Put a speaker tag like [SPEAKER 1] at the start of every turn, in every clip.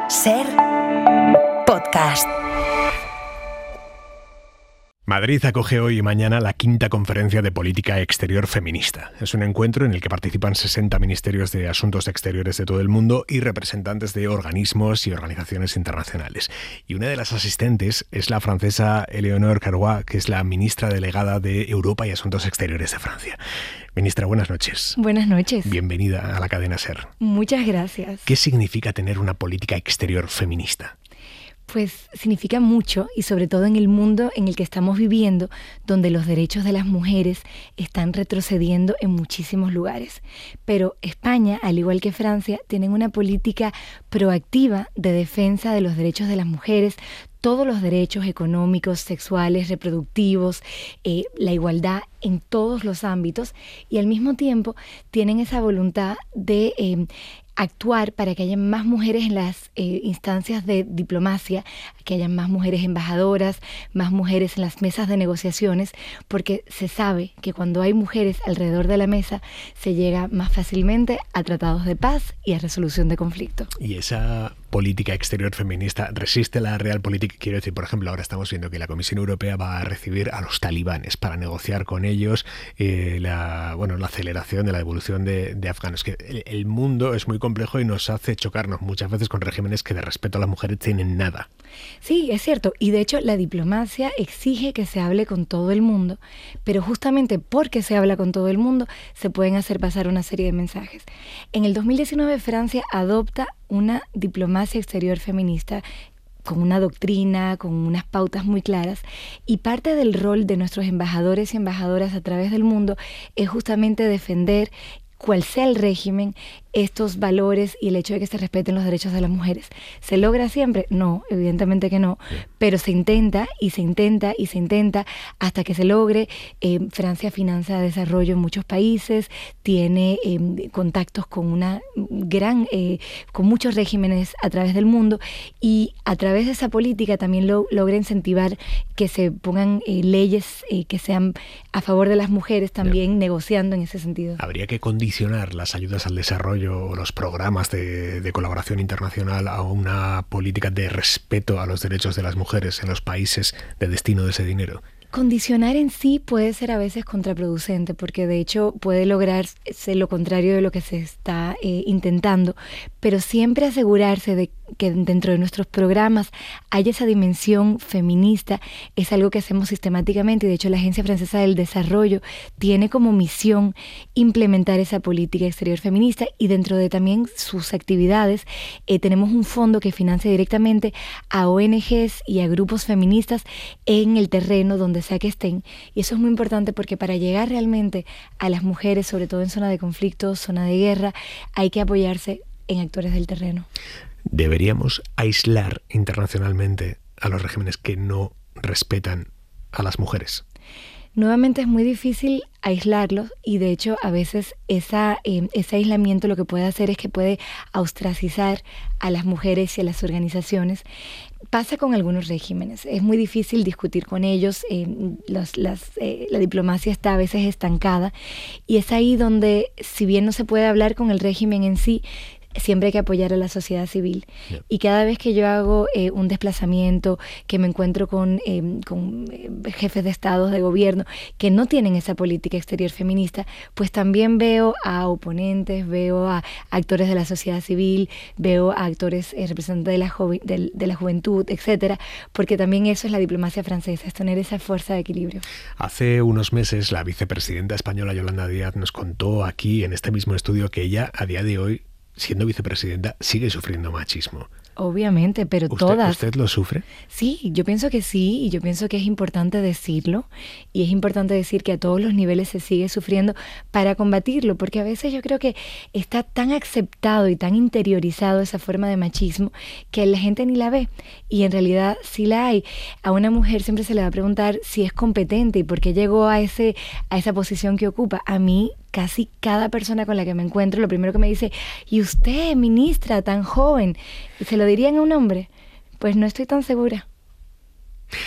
[SPEAKER 1] Ser podcast.
[SPEAKER 2] Madrid acoge hoy y mañana la quinta conferencia de política exterior feminista. Es un encuentro en el que participan 60 ministerios de asuntos exteriores de todo el mundo y representantes de organismos y organizaciones internacionales. Y una de las asistentes es la francesa Éléonore Carrois, que es la ministra delegada de Europa y Asuntos Exteriores de Francia. Ministra, buenas noches.
[SPEAKER 3] Buenas noches.
[SPEAKER 2] Bienvenida a la cadena SER.
[SPEAKER 3] Muchas gracias.
[SPEAKER 2] ¿Qué significa tener una política exterior feminista?
[SPEAKER 3] Pues significa mucho, y sobre todo en el mundo en el que estamos viviendo, donde los derechos de las mujeres están retrocediendo en muchísimos lugares. Pero España, al igual que Francia, tienen una política proactiva de defensa de los derechos de las mujeres, todos los derechos económicos, sexuales, reproductivos, la igualdad en todos los ámbitos, y al mismo tiempo tienen esa voluntad de actuar para que haya más mujeres en las instancias de diplomacia, que haya más mujeres embajadoras, más mujeres en las mesas de negociaciones, porque se sabe que cuando hay mujeres alrededor de la mesa se llega más fácilmente a tratados de paz y a resolución de conflictos.
[SPEAKER 2] Y esa política exterior feminista resiste la real política. Quiero decir, por ejemplo, ahora estamos viendo que la Comisión Europea va a recibir a los talibanes para negociar con ellos la aceleración de la devolución de afganos. Que el mundo es muy complejo y nos hace chocarnos muchas veces con regímenes que de respeto a las mujeres tienen nada.
[SPEAKER 3] Sí, es cierto. Y de hecho la diplomacia exige que se hable con todo el mundo, pero justamente porque se habla con todo el mundo se pueden hacer pasar una serie de mensajes. En el 2019 Francia adopta una diplomacia exterior feminista con una doctrina, con unas pautas muy claras, y parte del rol de nuestros embajadores y embajadoras a través del mundo es justamente defender, cual sea el régimen, estos valores y el hecho de que se respeten los derechos de las mujeres. ¿Se logra siempre? No, evidentemente que no, pero se intenta y se intenta y se intenta hasta que se logre. Francia financia desarrollo en muchos países, tiene contactos con con muchos regímenes a través del mundo, y a través de esa política también logra incentivar que se pongan leyes que sean a favor de las mujeres, también negociando en ese sentido.
[SPEAKER 2] Habría que condicionar las ayudas al desarrollo o los programas de colaboración internacional a una política de respeto a los derechos de las mujeres en los países de destino de ese dinero.
[SPEAKER 3] Condicionar en sí puede ser a veces contraproducente, porque de hecho puede lograrse lo contrario de lo que se está intentando, pero siempre asegurarse de que dentro de nuestros programas haya esa dimensión feminista es algo que hacemos sistemáticamente, y de hecho la Agencia Francesa del Desarrollo tiene como misión implementar esa política exterior feminista, y dentro de también sus actividades tenemos un fondo que financia directamente a ONGs y a grupos feministas en el terreno donde sea que estén, y eso es muy importante porque para llegar realmente a las mujeres, sobre todo en zona de conflicto, zona de guerra, hay que apoyarse en actores del terreno.
[SPEAKER 2] ¿Deberíamos aislar internacionalmente a los regímenes que no respetan a las mujeres?
[SPEAKER 3] Nuevamente es muy difícil aislarlos, y de hecho a veces ese aislamiento lo que puede hacer es que puede ostracizar a las mujeres y a las organizaciones. Pasa con algunos regímenes, es muy difícil discutir con ellos, la diplomacia está a veces estancada, y es ahí donde, si bien no se puede hablar con el régimen en sí, siempre hay que apoyar a la sociedad civil. Yeah. Y cada vez que yo hago un desplazamiento, que me encuentro con jefes de estados, de gobierno, que no tienen esa política exterior feminista, pues también veo a oponentes, veo a actores de la sociedad civil, veo a actores representantes de la juventud, etcétera, porque también eso es la diplomacia francesa, es tener esa fuerza de equilibrio.
[SPEAKER 2] Hace unos meses la vicepresidenta española Yolanda Díaz nos contó aquí en este mismo estudio que ella, a día de hoy, siendo vicepresidenta, sigue sufriendo machismo.
[SPEAKER 3] Obviamente, pero todas.
[SPEAKER 2] ¿Usted lo sufre?
[SPEAKER 3] Sí, yo pienso que sí, y yo pienso que es importante decirlo, y es importante decir que a todos los niveles se sigue sufriendo para combatirlo, porque a veces yo creo que está tan aceptado y tan interiorizado esa forma de machismo que la gente ni la ve, y en realidad sí la hay. A una mujer siempre se le va a preguntar si es competente y por qué llegó a esa posición que ocupa. A mí, casi cada persona con la que me encuentro, lo primero que me dice, ¿y usted, ministra, tan joven? ¿Se lo dirían a un hombre? Pues no estoy tan segura.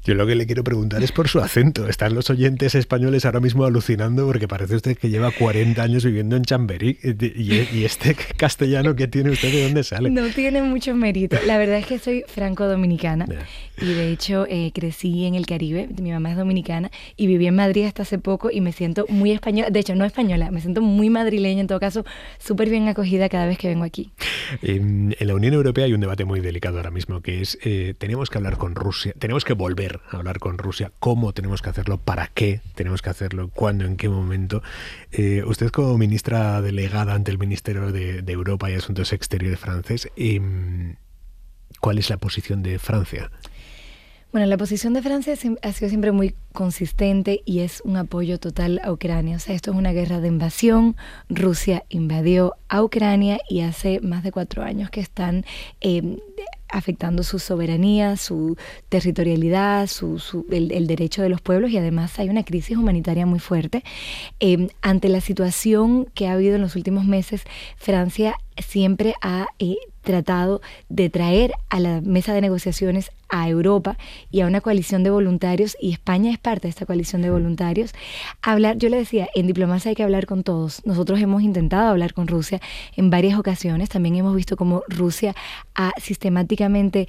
[SPEAKER 2] Yo lo que le quiero preguntar es por su acento. Están los oyentes españoles ahora mismo alucinando porque parece usted que lleva 40 años viviendo en Chamberí. ¿Y este castellano que tiene usted, de dónde sale?
[SPEAKER 3] No tiene mucho mérito. La verdad es que soy franco-dominicana y de hecho crecí en el Caribe. Mi mamá es dominicana y viví en Madrid hasta hace poco y me siento muy española. De hecho, no española, me siento muy madrileña, en todo caso, súper bien acogida cada vez que vengo aquí.
[SPEAKER 2] En la Unión Europea hay un debate muy delicado ahora mismo, que es tenemos que hablar con Rusia, tenemos que volver a hablar con Rusia. ¿Cómo tenemos que hacerlo? ¿Para qué tenemos que hacerlo? ¿Cuándo? ¿En qué momento? Usted, como ministra delegada ante el Ministerio de Europa y Asuntos Exteriores francés, ¿cuál es la posición de Francia?
[SPEAKER 3] Bueno, la posición de Francia ha sido siempre muy consistente y es un apoyo total a Ucrania. O sea, esto es una guerra de invasión. Rusia invadió a Ucrania y hace más de 4 años que están afectando su soberanía, su territorialidad, el derecho de los pueblos, y además hay una crisis humanitaria muy fuerte. Ante la situación que ha habido en los últimos meses, Francia siempre ha tratado de traer a la mesa de negociaciones a Europa y a una coalición de voluntarios, y España es parte de esta coalición de voluntarios. Yo le decía, en diplomacia hay que hablar con todos. Nosotros hemos intentado hablar con Rusia en varias ocasiones. También hemos visto cómo Rusia ha sistemáticamente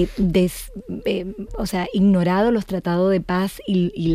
[SPEAKER 3] ignorado los tratados de paz y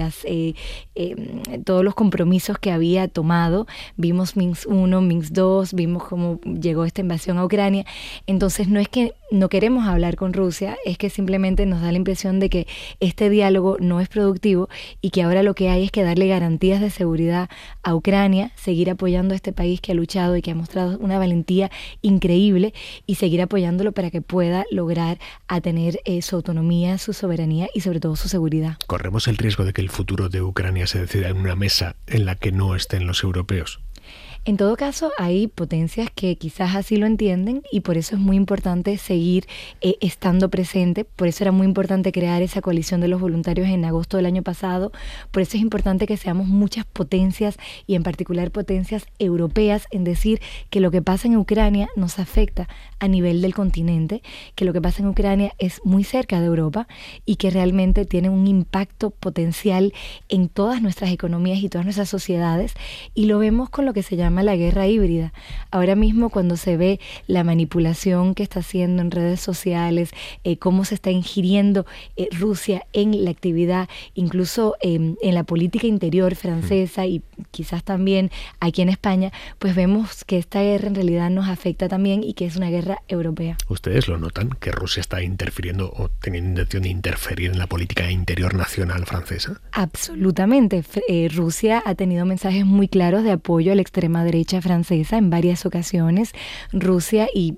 [SPEAKER 3] todos los compromisos que había tomado. Vimos Minsk 1, Minsk 2, vimos cómo llegó esta invasión a Ucrania. Entonces no es que no queremos hablar con Rusia, es que simplemente nos da la impresión de que este diálogo no es productivo y que ahora lo que hay es que darle garantías de seguridad a Ucrania, seguir apoyando a este país que ha luchado y que ha mostrado una valentía increíble, y seguir apoyándolo para que pueda lograr tener su autonomía, su soberanía y sobre todo su seguridad.
[SPEAKER 2] ¿Corremos el riesgo de que el futuro de Ucrania se decida en una mesa en la que no estén los europeos?
[SPEAKER 3] En todo caso, hay potencias que quizás así lo entienden, y por eso es muy importante seguir estando presente. Por eso era muy importante crear esa coalición de los voluntarios en agosto del año pasado. Por eso es importante que seamos muchas potencias, y en particular potencias europeas, en decir que lo que pasa en Ucrania nos afecta a nivel del continente, que lo que pasa en Ucrania es muy cerca de Europa y que realmente tiene un impacto potencial en todas nuestras economías y todas nuestras sociedades, y lo vemos con lo que se llama la guerra híbrida. Ahora mismo, cuando se ve la manipulación que está haciendo en redes sociales, cómo se está ingiriendo Rusia en la actividad, incluso en la política interior francesa y quizás también aquí en España, pues vemos que esta guerra en realidad nos afecta también y que es una guerra europea.
[SPEAKER 2] ¿Ustedes lo notan, que Rusia está interfiriendo o teniendo intención de interferir en la política interior nacional francesa?
[SPEAKER 3] Absolutamente. Rusia ha tenido mensajes muy claros de apoyo a la extrema derecha francesa en varias ocasiones. Rusia y,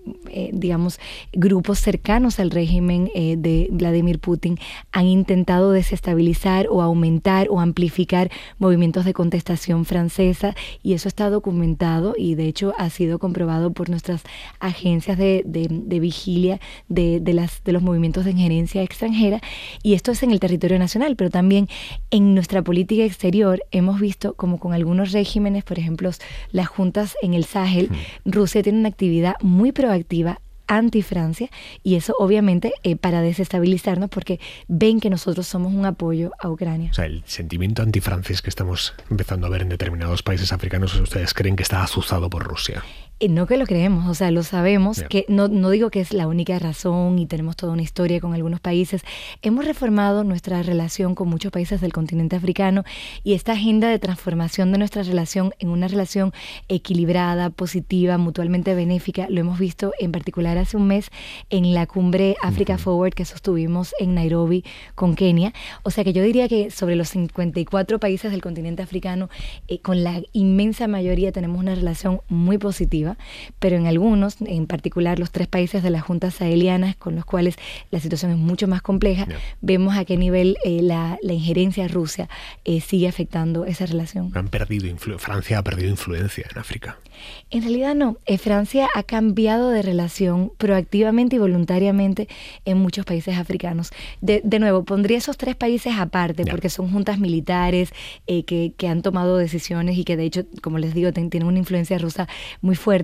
[SPEAKER 3] grupos cercanos al régimen de Vladimir Putin han intentado desestabilizar o aumentar o amplificar movimientos de contestación francesa, y eso está documentado y de hecho ha sido comprobado por nuestras agencias de vigilia de los movimientos de injerencia extranjera, y esto es en el territorio nacional, pero también en nuestra política exterior hemos visto como con algunos regímenes, por ejemplo, las juntas en el Sahel, Rusia tiene una actividad muy proactiva anti-Francia, y eso obviamente para desestabilizarnos, porque ven que nosotros somos un apoyo a Ucrania.
[SPEAKER 2] O sea, el sentimiento antifrancés que estamos empezando a ver en determinados países africanos, ¿ustedes creen que está azuzado por Rusia?
[SPEAKER 3] No que lo creemos, o sea, lo sabemos, que no digo que es la única razón, y tenemos toda una historia con algunos países. Hemos reformado nuestra relación con muchos países del continente africano, y esta agenda de transformación de nuestra relación en una relación equilibrada, positiva, mutuamente benéfica, lo hemos visto en particular hace un mes en la cumbre Africa Forward que sostuvimos en Nairobi con Kenia. O sea que yo diría que sobre los 54 países del continente africano, con la inmensa mayoría tenemos una relación muy positiva, pero en algunos, en particular los 3 países de las juntas sahelianas, con los cuales la situación es mucho más compleja, vemos a qué nivel la injerencia rusa sigue afectando esa relación.
[SPEAKER 2] Francia ha perdido influencia en África.
[SPEAKER 3] En realidad no. Francia ha cambiado de relación proactivamente y voluntariamente en muchos países africanos. De nuevo, pondría esos 3 países aparte, porque son juntas militares que han tomado decisiones y que de hecho, como les digo, tienen una influencia rusa muy fuerte,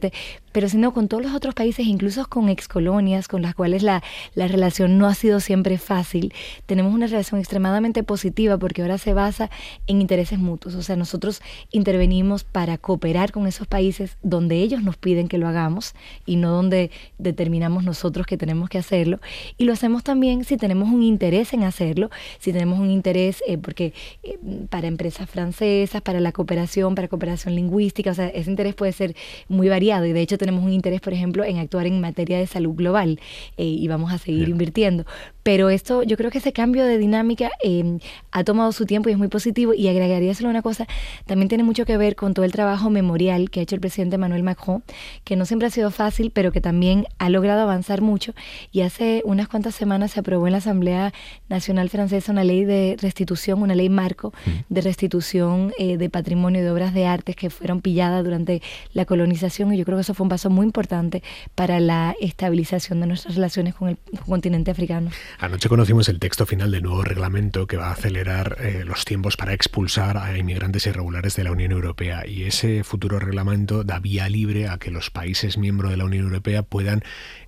[SPEAKER 3] pero sino con todos los otros países, incluso con excolonias con las cuales la relación no ha sido siempre fácil. Tenemos una relación extremadamente positiva porque ahora se basa en intereses mutuos. O sea, nosotros intervenimos para cooperar con esos países donde ellos nos piden que lo hagamos y no donde determinamos nosotros que tenemos que hacerlo. Y lo hacemos también si tenemos un interés en hacerlo, si tenemos un interés porque para empresas francesas, para la cooperación, para cooperación lingüística, o sea, ese interés puede ser muy variado y de hecho tenemos un interés, por ejemplo, en actuar en materia de salud global y vamos a seguir invirtiendo. Pero esto, yo creo que ese cambio de dinámica ha tomado su tiempo y es muy positivo. Y agregaría solo una cosa, también tiene mucho que ver con todo el trabajo memorial que ha hecho el presidente Emmanuel Macron, que no siempre ha sido fácil, pero que también ha logrado avanzar mucho. Y hace unas cuantas semanas se aprobó en la Asamblea Nacional Francesa una ley de restitución, una ley marco de restitución de patrimonio y de obras de arte que fueron pilladas durante la colonización. Y yo creo que eso fue un paso muy importante para la estabilización de nuestras relaciones con el continente africano.
[SPEAKER 2] Anoche conocimos el texto final del nuevo reglamento que va a acelerar los tiempos para expulsar a inmigrantes irregulares de la Unión Europea, y ese futuro reglamento da vía libre a que los países miembros de la Unión Europea puedan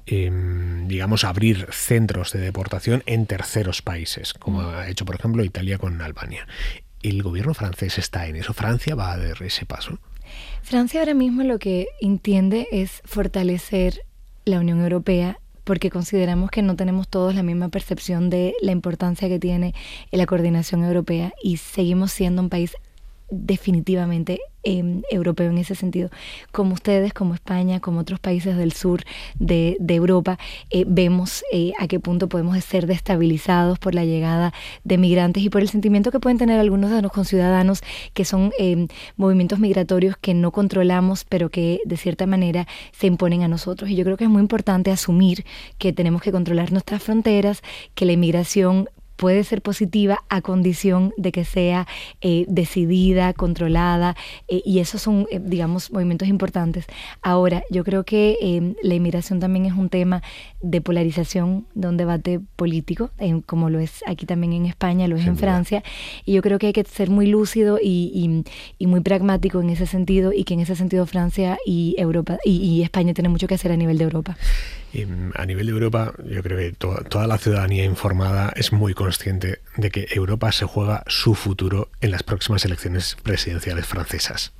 [SPEAKER 2] abrir centros de deportación en terceros países, como ha hecho por ejemplo Italia con Albania. ¿El gobierno francés está en eso? ¿Francia va a dar ese paso?
[SPEAKER 3] Francia ahora mismo lo que entiende es fortalecer la Unión Europea, porque consideramos que no tenemos todos la misma percepción de la importancia que tiene la coordinación europea y seguimos siendo un país definitivamente europeo en ese sentido. Como ustedes, como España, como otros países del sur de Europa, vemos a qué punto podemos ser destabilizados por la llegada de migrantes y por el sentimiento que pueden tener algunos de los conciudadanos, que son movimientos migratorios que no controlamos, pero que de cierta manera se imponen a nosotros. Y yo creo que es muy importante asumir que tenemos que controlar nuestras fronteras, que la inmigración puede ser positiva a condición de que sea decidida, controlada, y esos son, movimientos importantes. Ahora, yo creo que la inmigración también es un tema de polarización, de un debate político, como lo es aquí también en España, lo es en Francia, y yo creo que hay que ser muy lúcido y muy pragmático en ese sentido, y que en ese sentido Francia y Europa y España tienen mucho que hacer a nivel de Europa.
[SPEAKER 2] A nivel de Europa, yo creo que toda la ciudadanía informada es muy consciente de que Europa se juega su futuro en las próximas elecciones presidenciales francesas,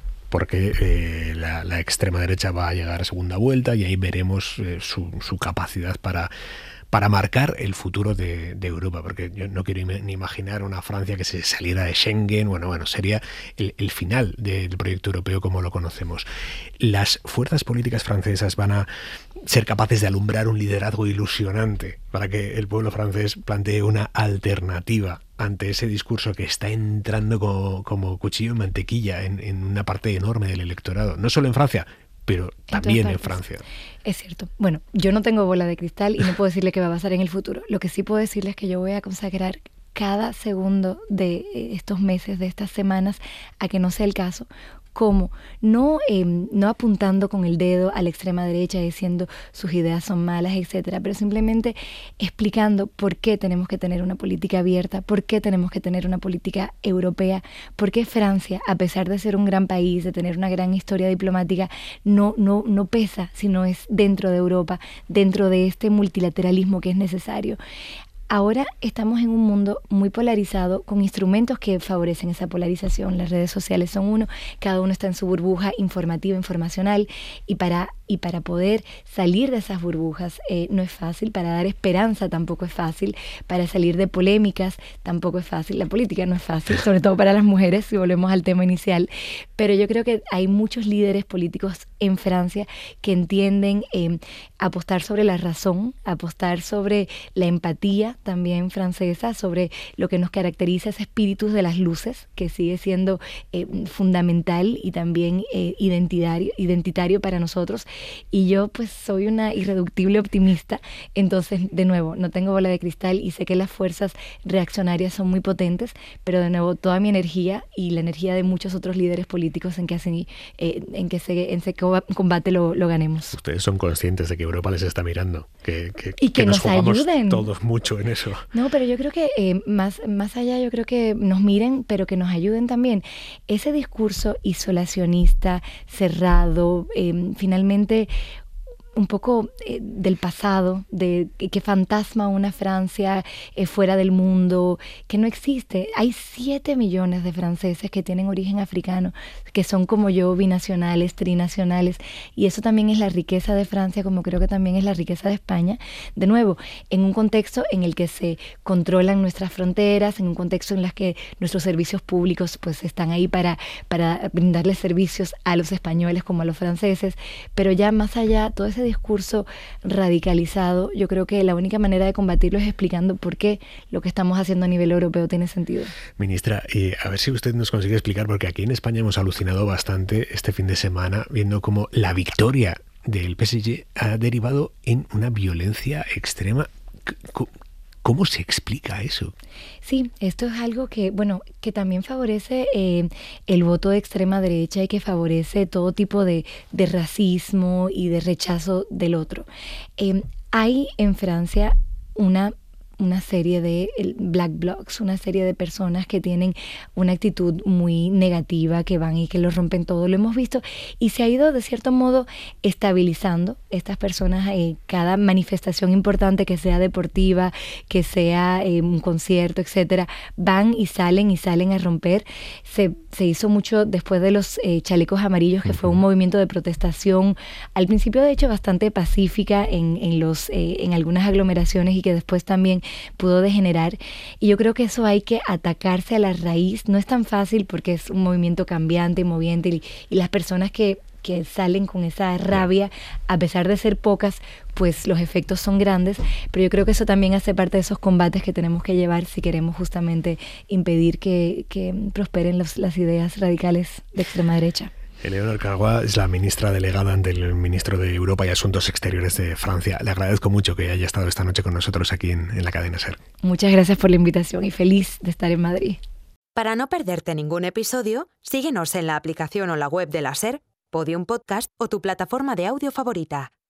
[SPEAKER 2] porque la extrema derecha va a llegar a segunda vuelta y ahí veremos su capacidad para marcar el futuro de Europa, porque yo no quiero ni imaginar una Francia que se saliera de Schengen. Bueno, sería el final del proyecto europeo como lo conocemos. Las fuerzas políticas francesas van a ser capaces de alumbrar un liderazgo ilusionante para que el pueblo francés plantee una alternativa ante ese discurso que está entrando como cuchillo en mantequilla en una parte enorme del electorado, no solo en Francia, pero también en Francia.
[SPEAKER 3] Es cierto. Bueno, yo no tengo bola de cristal y no puedo decirle qué va a pasar en el futuro. Lo que sí puedo decirle es que yo voy a consagrar cada segundo de estos meses, de estas semanas, a que no sea el caso. ¿Cómo? No apuntando con el dedo a la extrema derecha diciendo sus ideas son malas, etcétera, pero simplemente explicando por qué tenemos que tener una política abierta, por qué tenemos que tener una política europea, por qué Francia, a pesar de ser un gran país, de tener una gran historia diplomática, no pesa, sino es dentro de Europa, dentro de este multilateralismo que es necesario. Ahora estamos en un mundo muy polarizado, con instrumentos que favorecen esa polarización. Las redes sociales son uno, cada uno está en su burbuja informativa, informacional, y para poder salir de esas burbujas no es fácil, para dar esperanza tampoco es fácil, para salir de polémicas tampoco es fácil. La política no es fácil, sobre todo para las mujeres, si volvemos al tema inicial, pero yo creo que hay muchos líderes políticos en Francia que entienden apostar sobre la razón, apostar sobre la empatía también francesa, sobre lo que nos caracteriza, ese espíritu de las luces, que sigue siendo fundamental y también identitario para nosotros. Y yo pues soy una irreductible optimista, entonces de nuevo no tengo bola de cristal y sé que las fuerzas reaccionarias son muy potentes, pero de nuevo toda mi energía y la energía de muchos otros líderes políticos en que ese combate lo ganemos.
[SPEAKER 2] Ustedes son conscientes de que Europa les está mirando, que
[SPEAKER 3] nos ayuden
[SPEAKER 2] todos mucho en eso.
[SPEAKER 3] No, pero yo creo que más allá, yo creo que nos miren, pero que nos ayuden también. Ese discurso isolacionista, cerrado, finalmente realmente un poco del pasado, de que fantasma una Francia fuera del mundo, que no existe. Hay 7 millones de franceses que tienen origen africano, que son como yo, binacionales, trinacionales, y eso también es la riqueza de Francia, como creo que también es la riqueza de España. De nuevo, en un contexto en el que se controlan nuestras fronteras, en un contexto en el que nuestros servicios públicos pues están ahí para brindarles servicios a los españoles como a los franceses, pero ya más allá, todo ese discurso radicalizado, yo creo que la única manera de combatirlo es explicando por qué lo que estamos haciendo a nivel europeo tiene sentido.
[SPEAKER 2] Ministra, a ver si usted nos consigue explicar, porque aquí en España hemos alucinado bastante este fin de semana viendo cómo la victoria del PSG ha derivado en una violencia extrema. ¿Cómo se explica eso?
[SPEAKER 3] Sí, esto es algo que, bueno, que también favorece el voto de extrema derecha y que favorece todo tipo de racismo y de rechazo del otro. Hay en Francia una serie de black blocs, una serie de personas que tienen una actitud muy negativa, que van y que lo rompen todo, lo hemos visto, y se ha ido de cierto modo estabilizando estas personas. Cada manifestación importante, que sea deportiva, que sea un concierto, etcétera, van y salen a romper. Se hizo mucho después de los chalecos amarillos, que fue un movimiento de protestación, al principio de hecho bastante pacífica en algunas aglomeraciones, y que después también pudo degenerar. Y yo creo que eso hay que atacarse a la raíz. No es tan fácil porque es un movimiento cambiante y moviente, y las personas que salen con esa rabia, a pesar de ser pocas, pues los efectos son grandes, pero yo creo que eso también hace parte de esos combates que tenemos que llevar si queremos justamente impedir que prosperen las ideas radicales de extrema derecha.
[SPEAKER 2] Eleonor Cargoix es la ministra delegada ante el ministro de Europa y Asuntos Exteriores de Francia. Le agradezco mucho que haya estado esta noche con nosotros aquí en la cadena SER.
[SPEAKER 3] Muchas gracias por la invitación y feliz de estar en Madrid.
[SPEAKER 1] Para no perderte ningún episodio, síguenos en la aplicación o la web de la SER, Podium Podcast o tu plataforma de audio favorita.